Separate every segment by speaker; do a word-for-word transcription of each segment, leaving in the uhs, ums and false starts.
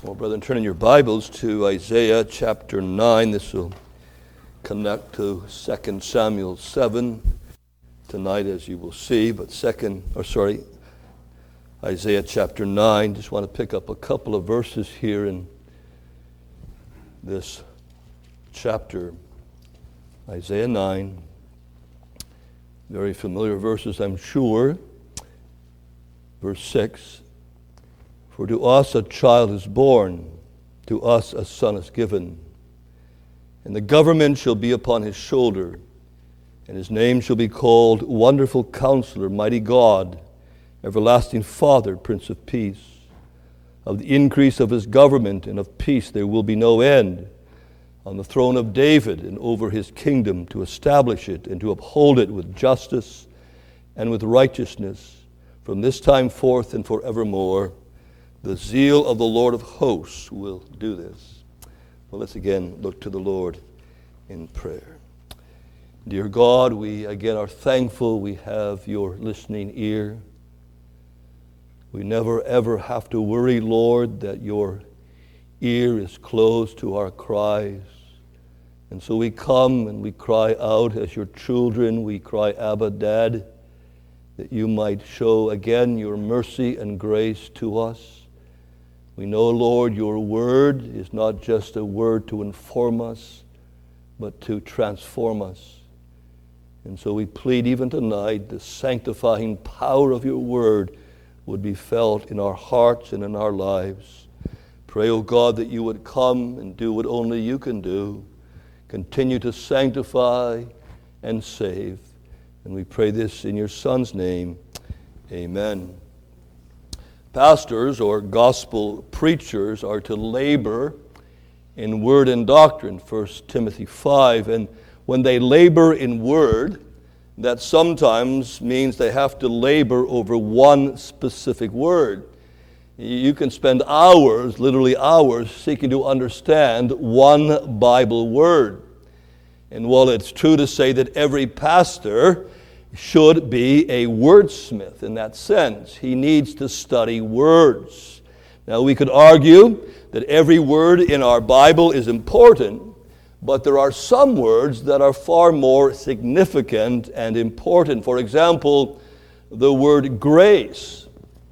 Speaker 1: Well, brethren, turn in your Bibles to Isaiah chapter nine. This will connect to Second Samuel seven tonight, as you will see. But second, or sorry, Isaiah chapter nine. Just want to pick up a couple of verses here in this chapter, Isaiah nine. Very familiar verses, I'm sure. Verse six. For to us a child is born, to us a son is given, and the government shall be upon his shoulder, and his name shall be called Wonderful Counselor, Mighty God, Everlasting Father, Prince of Peace. Of the increase of his government and of peace there will be no end, on the throne of David and over his kingdom, to establish it and to uphold it with justice and with righteousness, from this time forth and forevermore. The zeal of the Lord of hosts will do this. Well, let's again look to the Lord in prayer. Dear God, we again are thankful we have your listening ear. We never ever have to worry, Lord, that your ear is closed to our cries. And so we come and we cry out as your children. We cry, Abba, Dad, that you might show again your mercy and grace to us. We know, Lord, your word is not just a word to inform us, but to transform us. And so we plead even tonight the sanctifying power of your word would be felt in our hearts and in our lives. Pray, O God, that you would come and do what only you can do. Continue to sanctify and save. And we pray this in your Son's name. Amen. Pastors or gospel preachers are to labor in word and doctrine, First Timothy five. And when they labor in word, that sometimes means they have to labor over one specific word. You can spend hours, literally hours, seeking to understand one Bible word. And while it's true to say that every pastor should be a wordsmith in that sense, he needs to study words. Now, we could argue that every word in our Bible is important, but there are some words that are far more significant and important. For example, the word grace.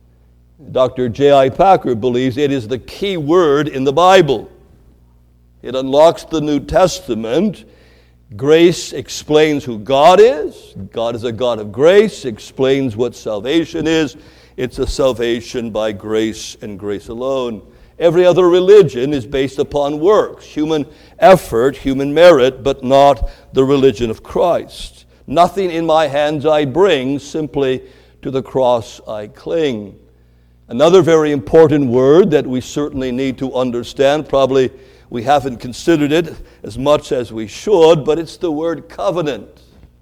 Speaker 1: Doctor J I Packer believes it is the key word in the Bible. It unlocks the New Testament. Grace explains who God is. God is a God of grace, explains what salvation is. It's a salvation by grace and grace alone. Every other religion is based upon works, human effort, human merit, but not the religion of Christ. Nothing in my hands I bring, simply to the cross I cling. Another very important word that we certainly need to understand, probably we haven't considered it as much as we should, but it's the word covenant.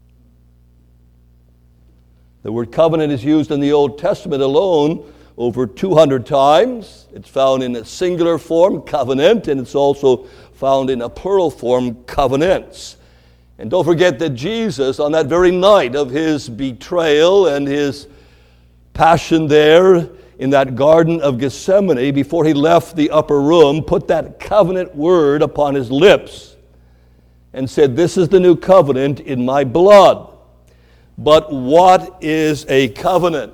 Speaker 1: The word covenant is used in the Old Testament alone over two hundred times. It's found in a singular form, covenant, and it's also found in a plural form, covenants. And don't forget that Jesus, on that very night of his betrayal and his passion there in that Garden of Gethsemane, before he left the upper room, put that covenant word upon his lips and said, "This is the new covenant in my blood." But what is a covenant?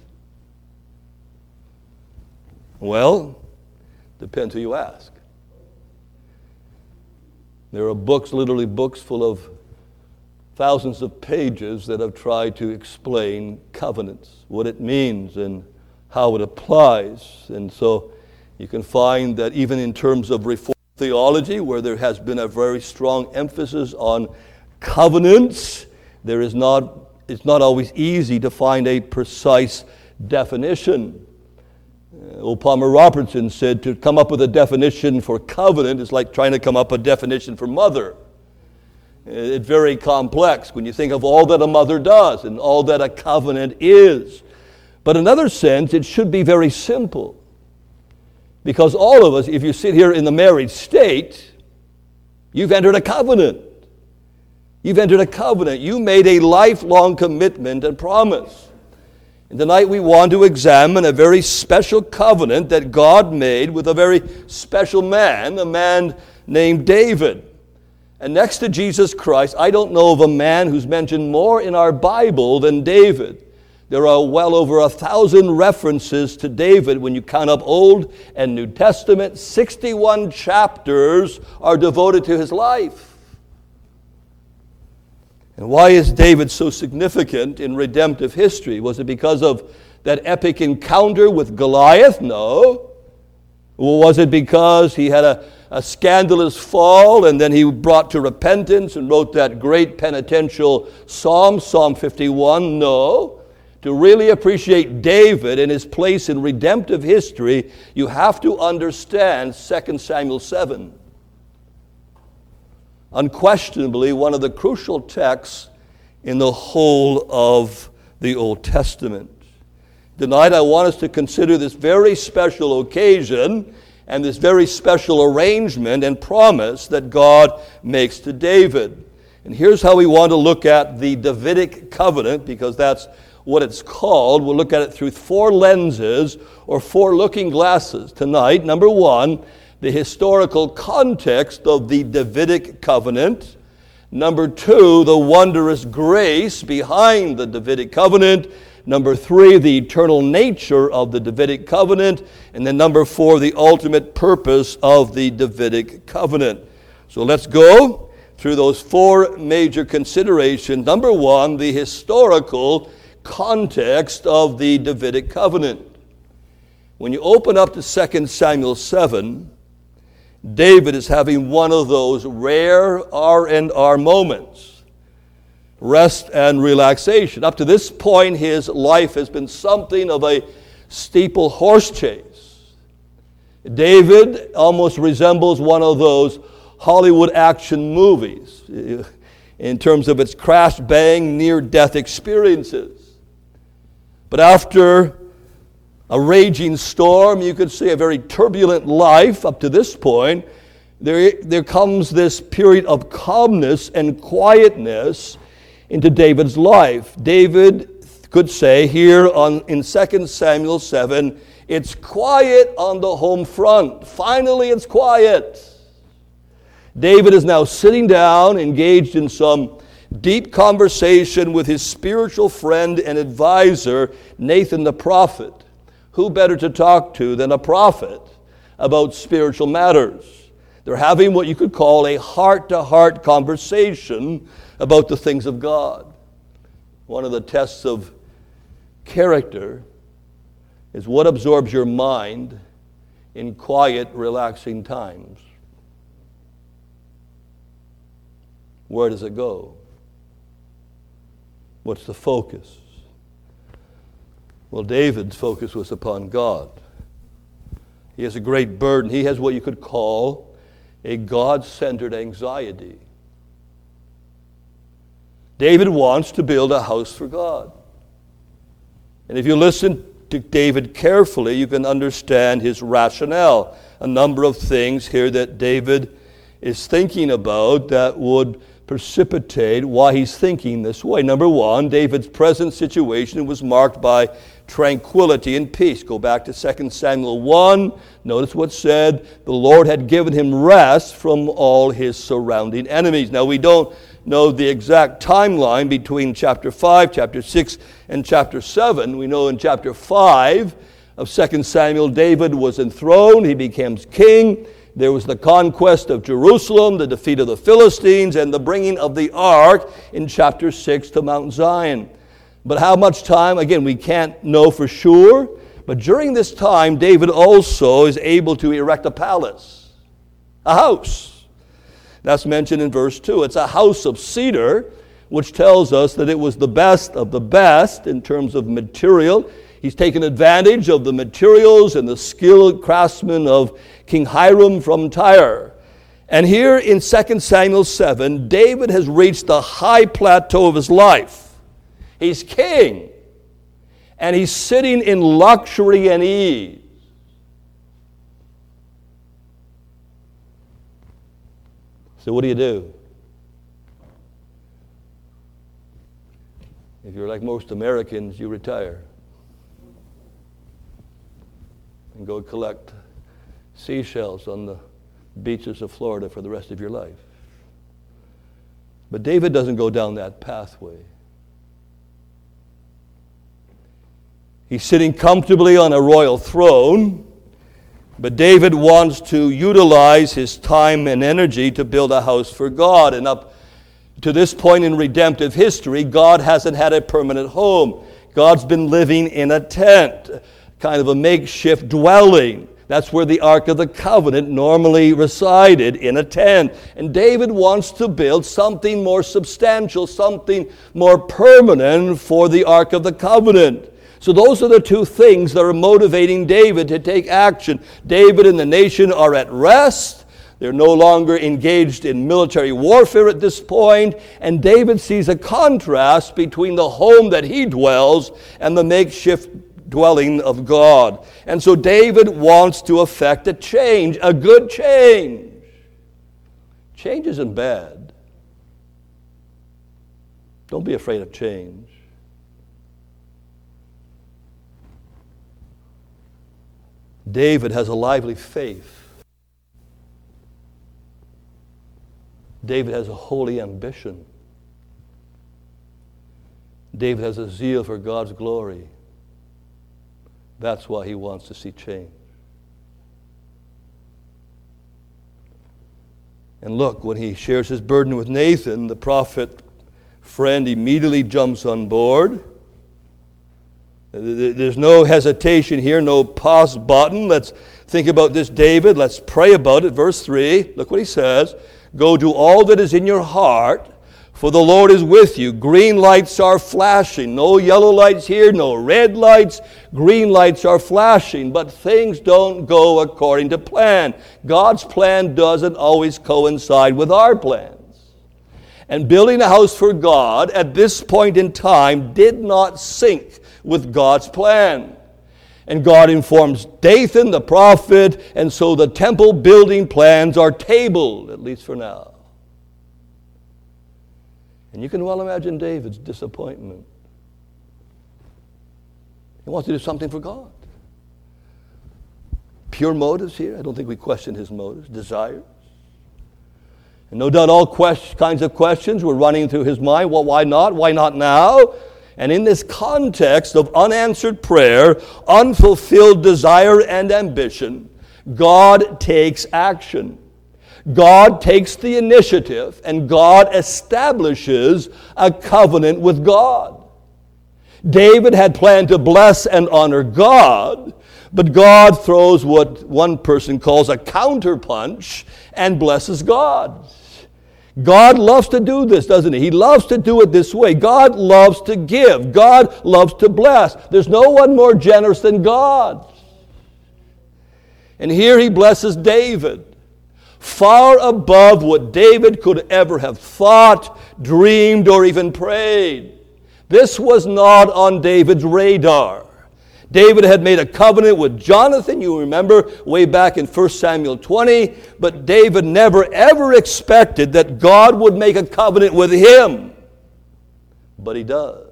Speaker 1: Well, depends who you ask. There are books, literally books full of thousands of pages that have tried to explain covenants, what it means and how it applies. And so you can find that even in terms of Reformed theology, where there has been a very strong emphasis on covenants, there is not, it's not always easy to find a precise definition. Uh, old Palmer Robertson said to come up with a definition for covenant is like trying to come up with a definition for mother. It's very complex when you think of all that a mother does and all that a covenant is. But in another sense, it should be very simple. Because all of us, if you sit here in the married state, you've entered a covenant. You've entered a covenant. You made a lifelong commitment and promise. And tonight we want to examine a very special covenant that God made with a very special man, a man named David. And next to Jesus Christ, I don't know of a man who's mentioned more in our Bible than David. There are well over a thousand references to David when you count up Old and New Testament. sixty-one chapters are devoted to his life. And why is David so significant in redemptive history? Was it because of that epic encounter with Goliath? No. Or was it because he had a, a scandalous fall and then he brought to repentance and wrote that great penitential psalm, Psalm fifty-one? No. To really appreciate David and his place in redemptive history, you have to understand Second Samuel seven. Unquestionably, one of the crucial texts in the whole of the Old Testament. Tonight, I want us to consider this very special occasion and this very special arrangement and promise that God makes to David. And here's how we want to look at the Davidic covenant, because that's what it's called. We'll look at it through four lenses or four looking glasses tonight. Number one, the historical context of the Davidic covenant. Number two, the wondrous grace behind the Davidic covenant. Number three, the eternal nature of the Davidic covenant. And then number four, the ultimate purpose of the Davidic covenant. So let's go through those four major considerations. Number one, the historical context of the Davidic covenant. When you open up to Second Samuel seven, David is having one of those rare R and R moments. Rest and relaxation. Up to this point, his life has been something of a steeple horse chase. David almost resembles one of those Hollywood action movies in terms of its crash, bang, near-death experiences. But after a raging storm, you could say a very turbulent life up to this point, there, there comes this period of calmness and quietness into David's life. David could say here on, in Second Samuel seven, it's quiet on the home front. Finally, it's quiet. David is now sitting down, engaged in some deep conversation with his spiritual friend and advisor, Nathan the prophet. Who better to talk to than a prophet about spiritual matters? They're having what you could call a heart-to-heart conversation about the things of God. One of the tests of character is what absorbs your mind in quiet, relaxing times. Where does it go? What's the focus? Well, David's focus was upon God. He has a great burden. He has what you could call a God-centered anxiety. David wants to build a house for God. And if you listen to David carefully, you can understand his rationale. A number of things here that David is thinking about that would precipitate why he's thinking this way. Number one, David's present situation was marked by tranquility and peace. Go back to Second Samuel one. Notice what said. The Lord had given him rest from all his surrounding enemies. Now, we don't know the exact timeline between chapter five, chapter six, and chapter seven. We know in chapter five of Second Samuel, David was enthroned. He became king. There was the conquest of Jerusalem, the defeat of the Philistines, and the bringing of the ark in chapter six to Mount Zion. But how much time? Again, we can't know for sure. But during this time, David also is able to erect a palace, a house. That's mentioned in verse two. It's a house of cedar, which tells us that it was the best of the best in terms of material. He's taken advantage of the materials and the skilled craftsmen of King Hiram from Tyre. And here in Second Samuel seven, David has reached the high plateau of his life. He's king, and he's sitting in luxury and ease. So what do you do? If you're like most Americans, you retire. and go collect seashells on the beaches of Florida for the rest of your life. But David doesn't go down that pathway. He's sitting comfortably on a royal throne, but David wants to utilize his time and energy to build a house for God. And up to this point in redemptive history, God hasn't had a permanent home. God's been living in a tent, kind of a makeshift dwelling. That's where the Ark of the Covenant normally resided, in a tent. And David wants to build something more substantial, something more permanent for the Ark of the Covenant. So those are the two things that are motivating David to take action. David and the nation are at rest. They're no longer engaged in military warfare at this point. And David sees a contrast between the home that he dwells and the makeshift dwelling of God. And so David wants to effect a change, a good change. Change isn't bad. Don't be afraid of change. David has a lively faith. David has a holy ambition. David has a zeal for God's glory. That's why he wants to see change. And look, when he shares his burden with Nathan, the prophet friend immediately jumps on board. There's no hesitation here, no pause button. Let's think about this, David. Let's pray about it. Verse three, look what he says. Go do all that is in your heart, for the Lord is with you. Green lights are flashing. No yellow lights here, no red lights. Green lights are flashing, but things don't go according to plan. God's plan doesn't always coincide with our plans. And building a house for God at this point in time did not sync with God's plan. And God informs Dathan, the prophet, and so the temple building plans are tabled, at least for now. And you can well imagine David's disappointment. He wants to do something for God. Pure motives here. I don't think we question his motives, desires. And no doubt all quest- kinds of questions were running through his mind. Well, why not? Why not now? And in this context of unanswered prayer, unfulfilled desire and ambition, God takes action. God takes the initiative, and God establishes a covenant with God. David had planned to bless and honor God, but God throws what one person calls a counterpunch and blesses God. God loves to do this, doesn't he? He loves to do it this way. God loves to give. God loves to bless. There's no one more generous than God. And here he blesses David, far above what David could ever have thought, dreamed, or even prayed. This was not on David's radar. David had made a covenant with Jonathan, you remember, way back in First Samuel twenty, but David never ever expected that God would make a covenant with him. But he does.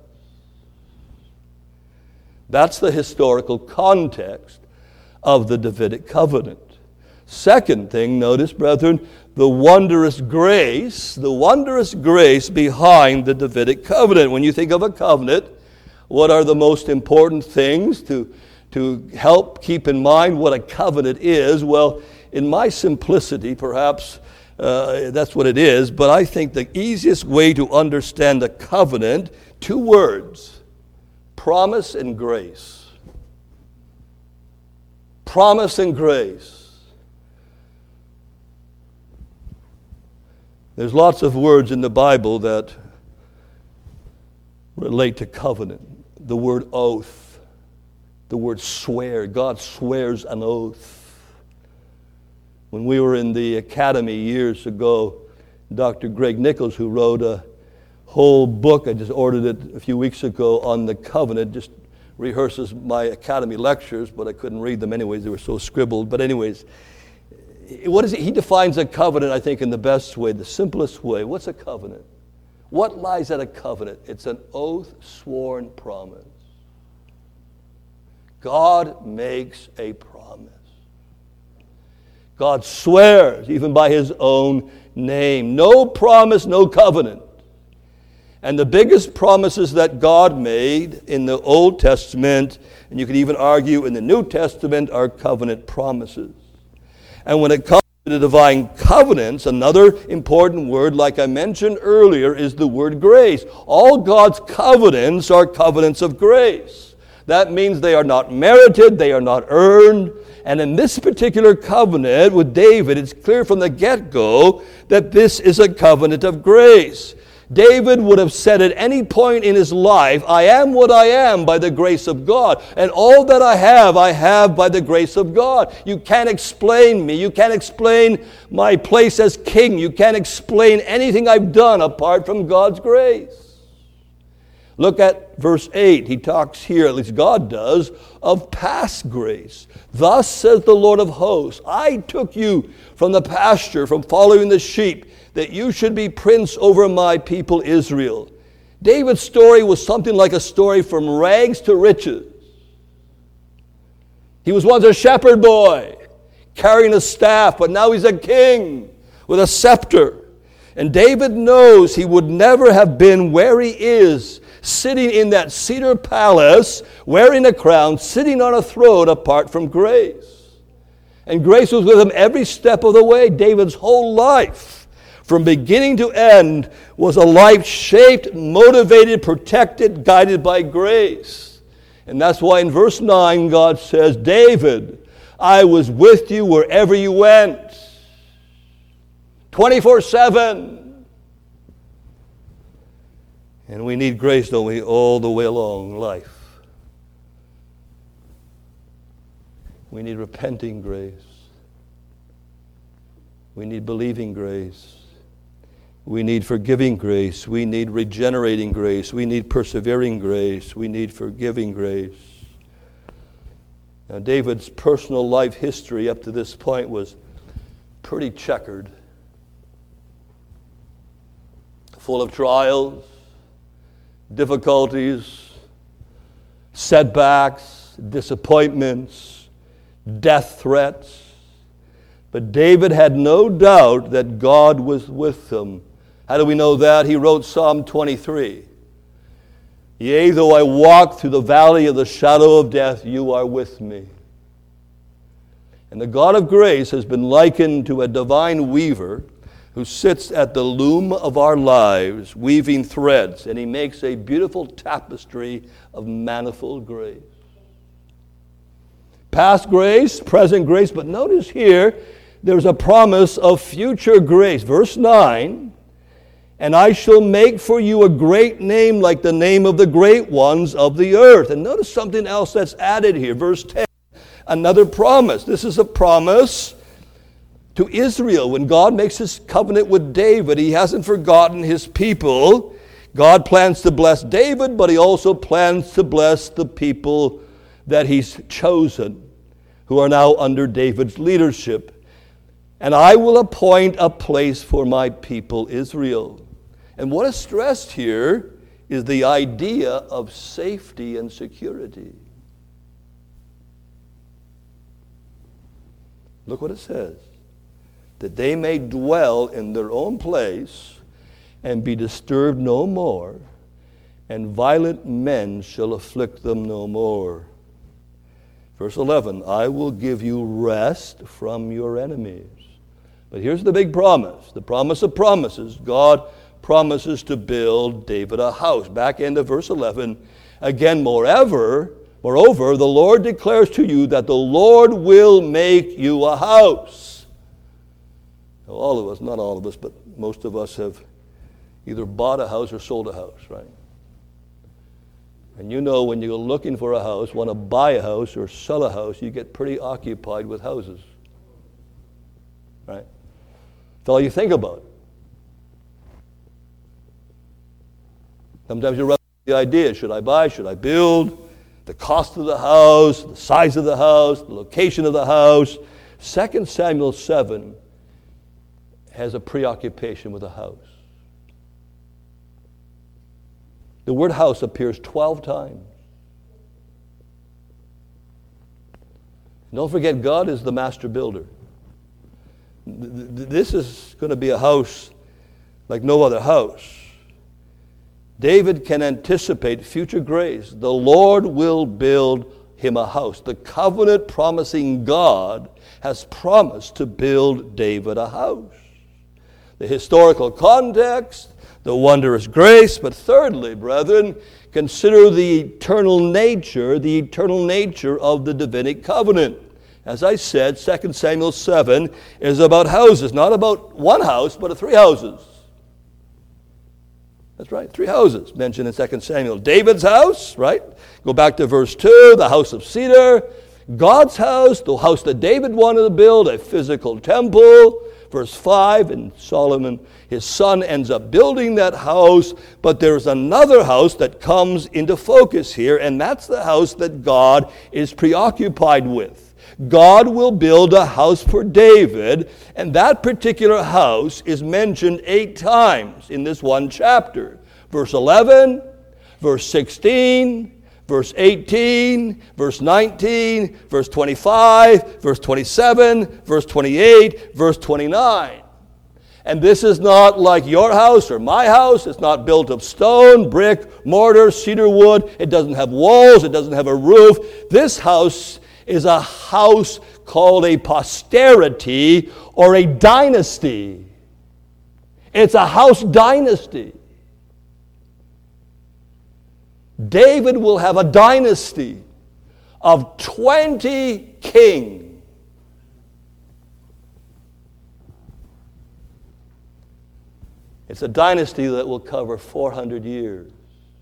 Speaker 1: That's the historical context of the Davidic covenant. Second thing, notice, brethren, the wondrous grace, the wondrous grace behind the Davidic covenant. When you think of a covenant, what are the most important things to, to help keep in mind what a covenant is? Well, in my simplicity, perhaps uh, that's what it is, but I think the easiest way to understand a covenant, two words, promise and grace. Promise and grace. There's lots of words in the Bible that relate to covenant. The word oath, the word swear. God swears an oath. When we were in the academy years ago, Doctor Greg Nichols, who wrote a whole book, I just ordered it a few weeks ago, on the covenant, just rehearses my academy lectures, but I couldn't read them anyways, they were so scribbled. But anyways, what is it? He defines a covenant, I think, in the best way, the simplest way. What's a covenant? What lies at a covenant? It's an oath sworn promise. God makes a promise. God swears, even by his own name. No promise, no covenant. And the biggest promises that God made in the Old Testament, and you could even argue in the New Testament, are covenant promises. And when it comes to the divine covenants, another important word, like I mentioned earlier, is the word grace. All God's covenants are covenants of grace. That means they are not merited, they are not earned. And in this particular covenant with David, it's clear from the get-go that this is a covenant of grace. David would have said at any point in his life, I am what I am by the grace of God. And all that I have, I have by the grace of God. You can't explain me. You can't explain my place as king. You can't explain anything I've done apart from God's grace. Look at verse eight. He talks here, at least God does, of past grace. Thus says the Lord of hosts, I took you from the pasture, from following the sheep, that you should be prince over my people Israel. David's story was something like a story from rags to riches. He was once a shepherd boy, carrying a staff, but now he's a king with a scepter. And David knows he would never have been where he is, sitting in that cedar palace, wearing a crown, sitting on a throne apart from grace. And grace was with him every step of the way. David's whole life, from beginning to end, was a life shaped, motivated, protected, guided by grace. And that's why in verse nine God says, David, I was with you wherever you went. twenty-four seven. And we need grace, don't we, all the way along life. We need repenting grace. We need believing grace. We need forgiving grace. We need regenerating grace. We need persevering grace. We need forgiving grace. Now, David's personal life history up to this point was pretty checkered, full of trials, difficulties, setbacks, disappointments, death threats. But David had no doubt that God was with him. How do we know that? He wrote Psalm twenty-three. Yea, though I walk through the valley of the shadow of death, you are with me. And the God of grace has been likened to a divine weaver who sits at the loom of our lives, weaving threads, and he makes a beautiful tapestry of manifold grace. Past grace, present grace, but notice here, there's a promise of future grace. Verse nine, and I shall make for you a great name like the name of the great ones of the earth. And notice something else that's added here. Verse ten, another promise. This is a promise to Israel. When God makes his covenant with David, he hasn't forgotten his people. God plans to bless David, but he also plans to bless the people that he's chosen, who are now under David's leadership. And I will appoint a place for my people Israel. And what is stressed here is the idea of safety and security. Look what it says. That they may dwell in their own place and be disturbed no more, and violent men shall afflict them no more. Verse eleven, I will give you rest from your enemies. But here's the big promise, the promise of promises. God promises to build David a house. Back into verse eleven, again, moreover, moreover, the Lord declares to you that the Lord will make you a house. Now, all of us, not all of us, but most of us have either bought a house or sold a house, right? And you know when you're looking for a house, want to buy a house or sell a house, you get pretty occupied with houses, right? That's all you think about. Sometimes you run the idea, should I buy, should I build? The cost of the house, the size of the house, the location of the house. Second Samuel seven has a preoccupation with a house. The word house appears twelve times. Don't forget, God is the master builder. This is going to be a house like no other house. David can anticipate future grace. The Lord will build him a house. The covenant promising God has promised to build David a house. The historical context, the wondrous grace, but thirdly, brethren, consider the eternal nature, the eternal nature of the Davidic covenant. As I said, Second Samuel seven is about houses, not about one house, but three houses. That's right, three houses mentioned in Second Samuel. David's house, right? Go back to verse two, the house of cedar. God's house, the house that David wanted to build, a physical temple. Verse five, and Solomon, his son, ends up building that house. But there's another house that comes into focus here, and that's the house that God is preoccupied with. God will build a house for David, and that particular house is mentioned eight times in this one chapter. Verse eleven, verse sixteen, verse eighteen, verse nineteen, verse twenty-five, verse twenty-seven, verse twenty-eight, verse twenty-nine. And this is not like your house or my house. It's not built of stone, brick, mortar, cedar wood. It doesn't have walls. It doesn't have a roof. This house is a house called a posterity or a dynasty. It's a house dynasty. David will have a dynasty of twenty kings. It's a dynasty that will cover four hundred years.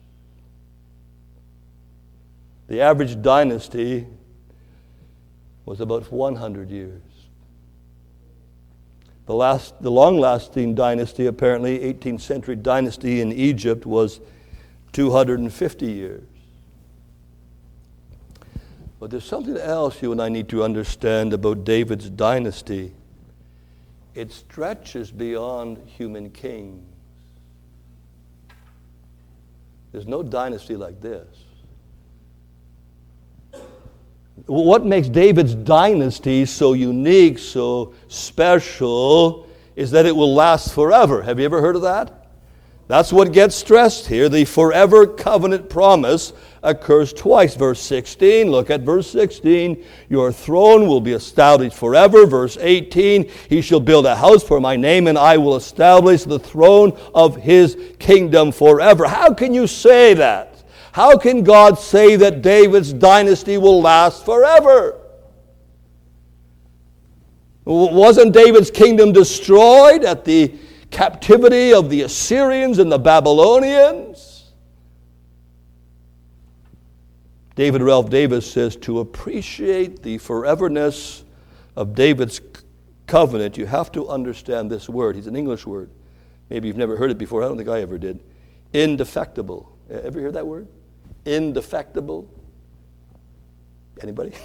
Speaker 1: The average dynasty was about one hundred years. The last, the long-lasting dynasty, apparently eighteenth century dynasty in Egypt, was two hundred fifty years. But there's something else you and I need to understand about David's dynasty. It stretches beyond human kings. There's no dynasty like this. What makes David's dynasty so unique, so special, is that it will last forever. Have you ever heard of that? That's what gets stressed here. The forever covenant promise occurs twice. Verse sixteen, look at verse sixteen. Your throne will be established forever. Verse eighteen, he shall build a house for my name, and I will establish the throne of his kingdom forever. How can you say that? How can God say that David's dynasty will last forever? Wasn't David's kingdom destroyed at the captivity of the Assyrians and the Babylonians? David Ralph Davis says, to appreciate the foreverness of David's covenant, you have to understand this word. It's an English word. Maybe you've never heard it before. I don't think I ever did. Indefectible. Ever hear that word? Indefectible. Anybody?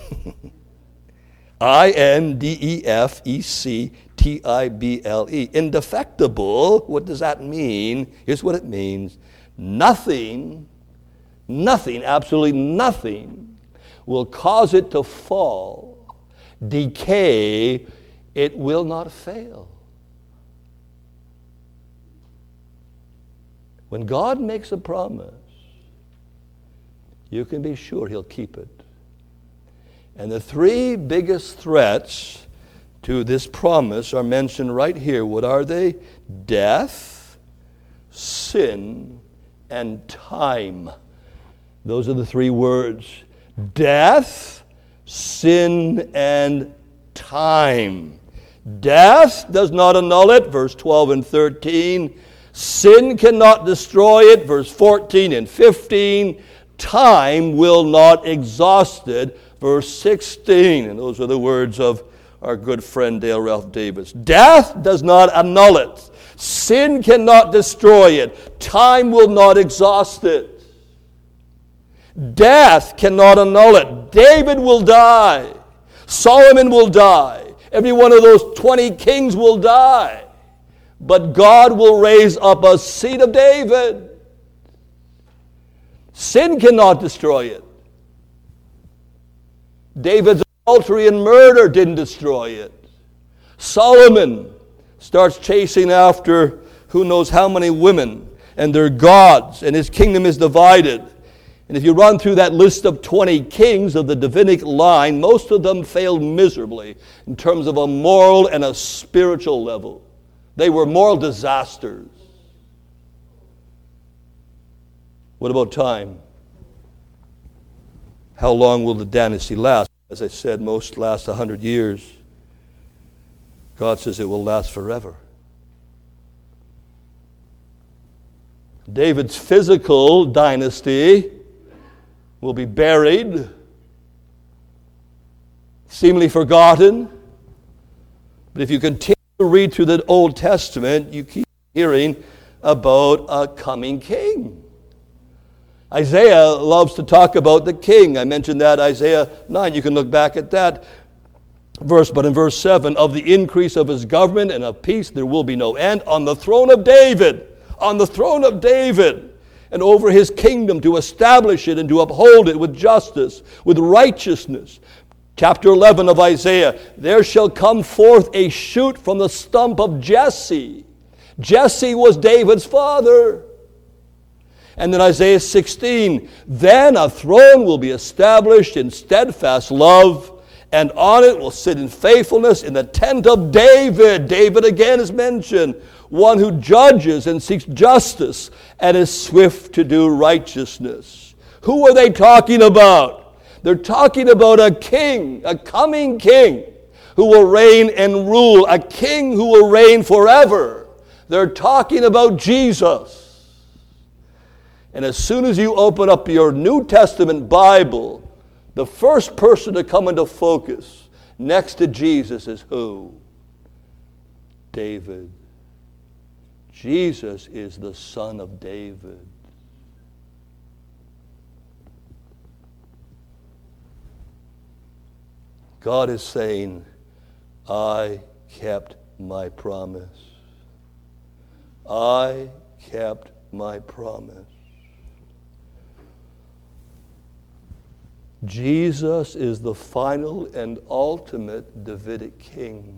Speaker 1: I N D E F E C T I B L E. Indefectible. What does that mean? Here's what it means. Nothing, nothing, absolutely nothing will cause it to fall, decay. It will not fail. When God makes a promise, you can be sure he'll keep it. And the three biggest threats to this promise are mentioned right here. What are they? Death, sin, and time. Those are the three words. Death, sin, and time. Death does not annul it, verse twelve and thirteen. Sin cannot destroy it, verse fourteen and fifteen. Time will not exhaust it, verse sixteen. And those are the words of our good friend Dale Ralph Davis. Death does not annul it. Sin cannot destroy it. Time will not exhaust it. Death cannot annul it. David will die. Solomon will die. Every one of those twenty kings will die. But God will raise up a seed of David. Sin cannot destroy it. David's adultery and murder didn't destroy it. Solomon starts chasing after who knows how many women and their gods, and his kingdom is divided. And if you run through that list of twenty kings of the Davidic line, most of them failed miserably in terms of a moral and a spiritual level. They were moral disasters. What about time? How long will the dynasty last? As I said, most last one hundred years. God says it will last forever. David's physical dynasty will be buried, seemingly forgotten. But if you continue to read through the Old Testament, you keep hearing about a coming king. Isaiah loves to talk about the king. I mentioned that, Isaiah nine. You can look back at that verse. But in verse seven, of the increase of his government and of peace there will be no end on the throne of David. On the throne of David. And over his kingdom, to establish it and to uphold it with justice, with righteousness. Chapter eleven of Isaiah, there shall come forth a shoot from the stump of Jesse. Jesse was David's father. And then Isaiah sixteen, then a throne will be established in steadfast love, and on it will sit in faithfulness in the tent of David. David again is mentioned. One who judges and seeks justice and is swift to do righteousness. Who are they talking about? They're talking about a king, a coming king, who will reign and rule, a king who will reign forever. They're talking about Jesus. And as soon as you open up your New Testament Bible, the first person to come into focus next to Jesus is who? David. Jesus is the son of David. God is saying, I kept my promise. I kept my promise. Jesus is the final and ultimate Davidic king.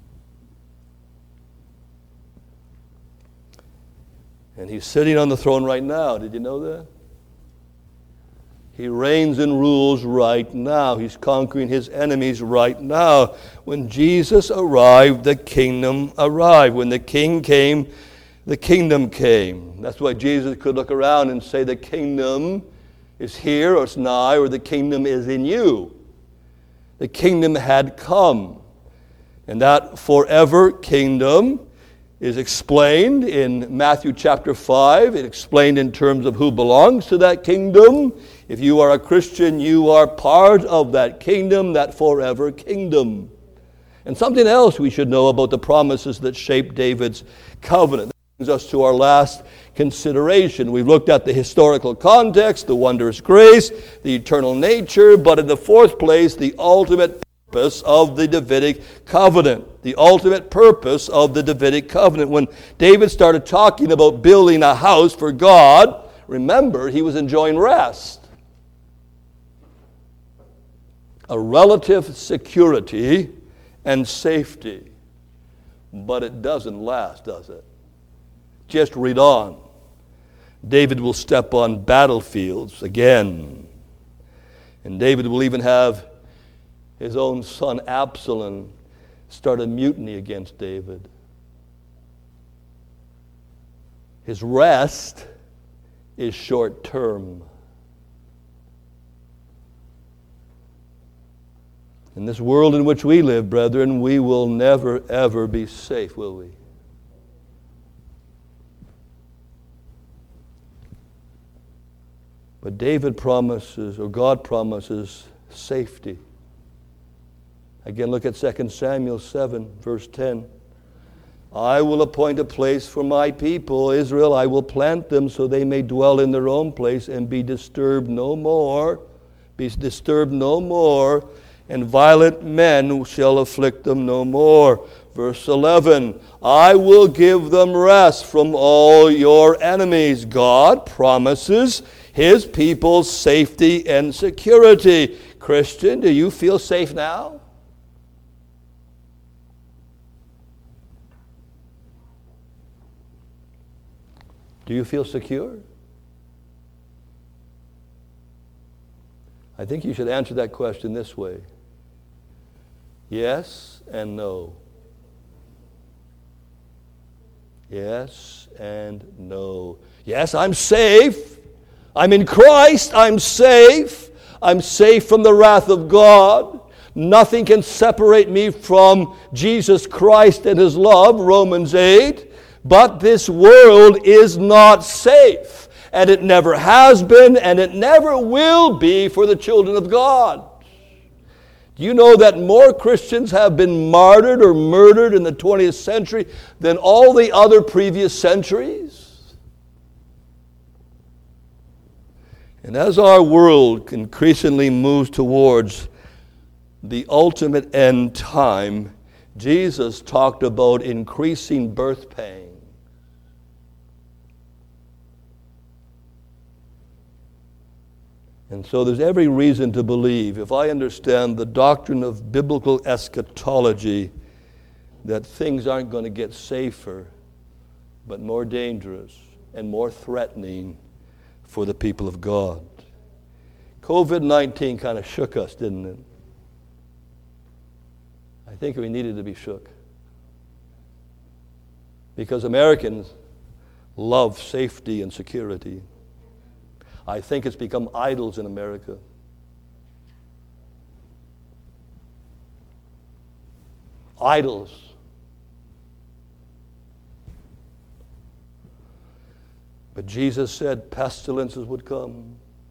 Speaker 1: And he's sitting on the throne right now. Did you know that? He reigns and rules right now. He's conquering his enemies right now. When Jesus arrived, the kingdom arrived. When the king came, the kingdom came. That's why Jesus could look around and say, the kingdom is here, or it's nigh, or the kingdom is in you. The kingdom had come. And that forever kingdom is explained in Matthew chapter five. It explained in terms of who belongs to that kingdom. If you are a Christian, you are part of that kingdom, that forever kingdom. And something else we should know about the promises that shape David's covenant. That brings us to our last consideration. We've looked at the historical context, the wondrous grace, the eternal nature, but in the fourth place, the ultimate purpose of the Davidic covenant. The ultimate purpose of the Davidic covenant. When David started talking about building a house for God, remember, he was enjoying rest. A relative security and safety. But it doesn't last, does it? Just read on. David will step on battlefields again. And David will even have his own son Absalom start a mutiny against David. His rest is short term. In this world in which we live, brethren, we will never, ever be safe, will we? But David promises, or God promises, safety. Again, look at Second Samuel seven, verse ten. I will appoint a place for my people, Israel. I will plant them so they may dwell in their own place and be disturbed no more. Be disturbed no more. And violent men shall afflict them no more. Verse eleven, I will give them rest from all your enemies. God promises his people's safety and security. Christian, do you feel safe now? Do you feel secure? I think you should answer that question this way. Yes and no. Yes and no. Yes, I'm safe. I'm in Christ. I'm safe. I'm safe from the wrath of God. Nothing can separate me from Jesus Christ and His love, Romans eight. But this world is not safe. And it never has been, and it never will be for the children of God. Do you know that more Christians have been martyred or murdered in the twentieth century than all the other previous centuries? And as our world increasingly moves towards the ultimate end time, Jesus talked about increasing birth pain. And so there's every reason to believe, if I understand the doctrine of biblical eschatology, that things aren't going to get safer, but more dangerous and more threatening for the people of God. covid nineteen kind of shook us, didn't it? I think we needed to be shook. Because Americans love safety and security. I think it's become idols in America. Idols. But Jesus said pestilences would come.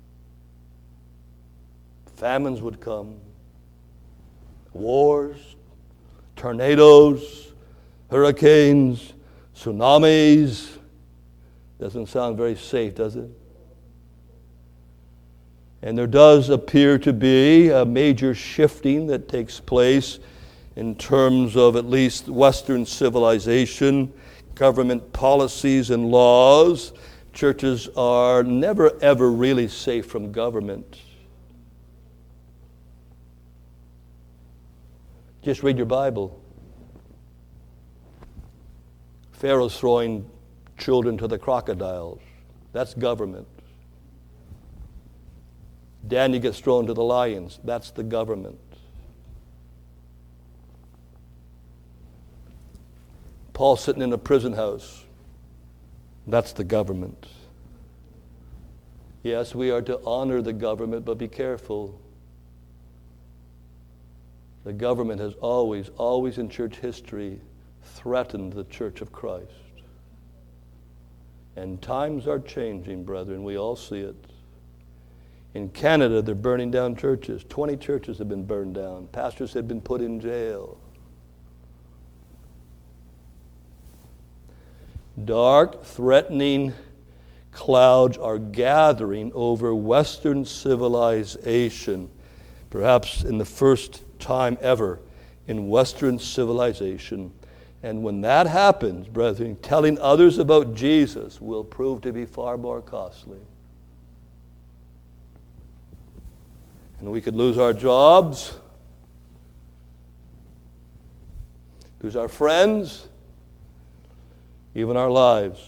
Speaker 1: Famines would come. Wars, tornadoes, hurricanes, tsunamis. Doesn't sound very safe, does it? And there does appear to be a major shifting that takes place in terms of at least Western civilization, government policies and laws. Churches are never ever really safe from government. Just read your Bible. Pharaoh's throwing children to the crocodiles. That's government. Daniel gets thrown to the lions. That's the government. Paul sitting in a prison house. That's the government. Yes, we are to honor the government, but be careful. The government has always, always in church history threatened the Church of Christ. And times are changing, brethren. We all see it. In Canada, they're burning down churches. twenty churches have been burned down. Pastors have been put in jail. Dark, threatening clouds are gathering over Western civilization, perhaps in the first time ever in Western civilization. And when that happens, brethren, telling others about Jesus will prove to be far more costly. And we could lose our jobs, lose our friends, even our lives.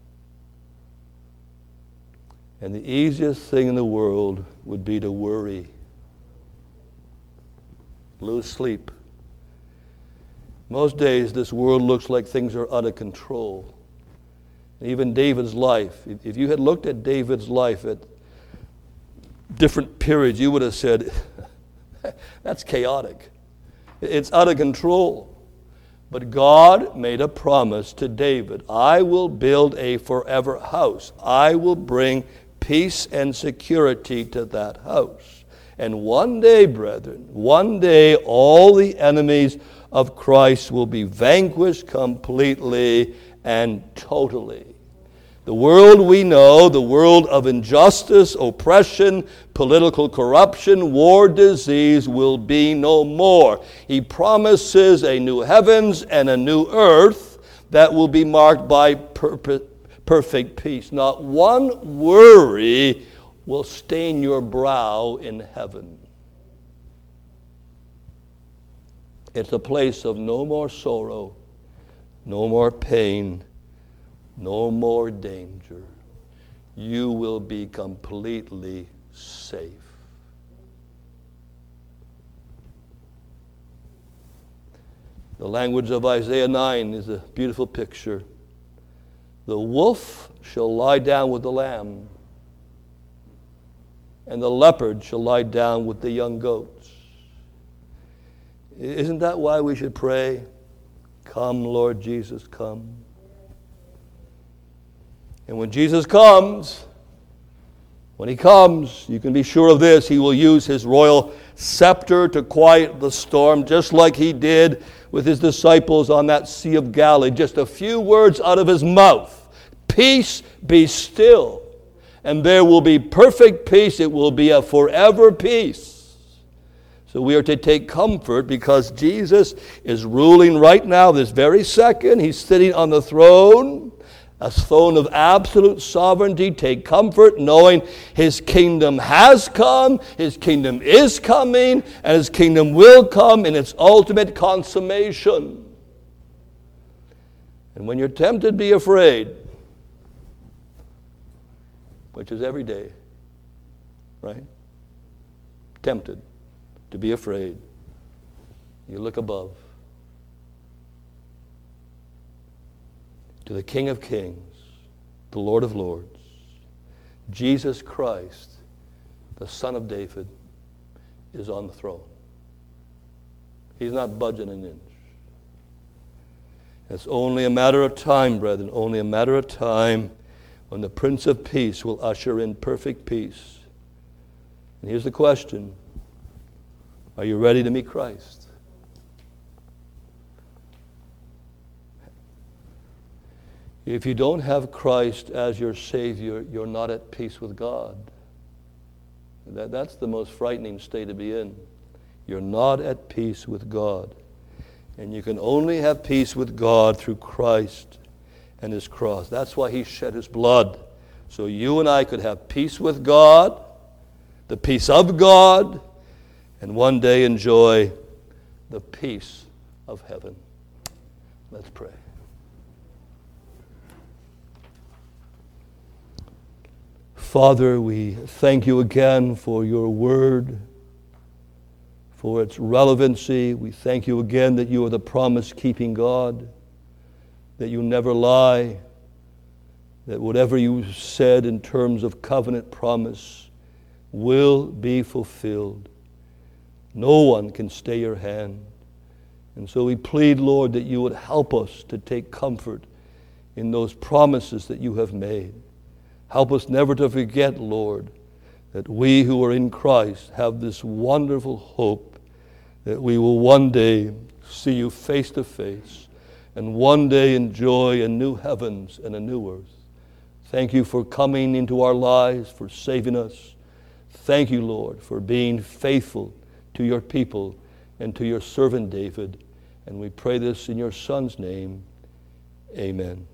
Speaker 1: And the easiest thing in the world would be to worry, lose sleep. Most days, this world looks like things are out of control. Even David's life, if you had looked at David's life at different periods, you would have said, that's chaotic. It's out of control. But God made a promise to David. I will build a forever house. I will bring peace and security to that house. And one day, brethren, one day all the enemies of Christ will be vanquished completely and totally. The world we know, the world of injustice, oppression, political corruption, war, disease, will be no more. He promises a new heavens and a new earth that will be marked by perfect peace. Not one worry will stain your brow in heaven. It's a place of no more sorrow, no more pain, no more danger. You will be completely safe. The language of Isaiah nine is a beautiful picture. The wolf shall lie down with the lamb, and the leopard shall lie down with the young goats. Isn't that why we should pray, "Come, Lord Jesus, come"? And when Jesus comes, when he comes, you can be sure of this, he will use his royal scepter to quiet the storm, just like he did with his disciples on that Sea of Galilee. Just a few words out of his mouth. Peace, be still. And there will be perfect peace. It will be a forever peace. So we are to take comfort because Jesus is ruling right now, this very second. He's sitting on the throne, a throne of absolute sovereignty. Take comfort knowing his kingdom has come, his kingdom is coming, and his kingdom will come in its ultimate consummation. And when you're tempted, be afraid, which is every day, right? Tempted to be afraid. You look above to the King of Kings, the Lord of Lords, Jesus Christ, the Son of David, is on the throne. He's not budging an inch. It's only a matter of time, brethren, only a matter of time when the Prince of Peace will usher in perfect peace. And here's the question: are you ready to meet Christ? If you don't have Christ as your Savior, you're not at peace with God. That, that's the most frightening state to be in. You're not at peace with God. And you can only have peace with God through Christ and his cross. That's why he shed his blood. So you and I could have peace with God, the peace of God, and one day enjoy the peace of heaven. Let's pray. Father, we thank you again for your word, for its relevancy. We thank you again that you are the promise-keeping God, that you never lie, that whatever you said in terms of covenant promise will be fulfilled. No one can stay your hand. And so we plead, Lord, that you would help us to take comfort in those promises that you have made. Help us never to forget, Lord, that we who are in Christ have this wonderful hope that we will one day see you face to face and one day enjoy a new heavens and a new earth. Thank you for coming into our lives, for saving us. Thank you, Lord, for being faithful to your people and to your servant David. And we pray this in your Son's name. Amen.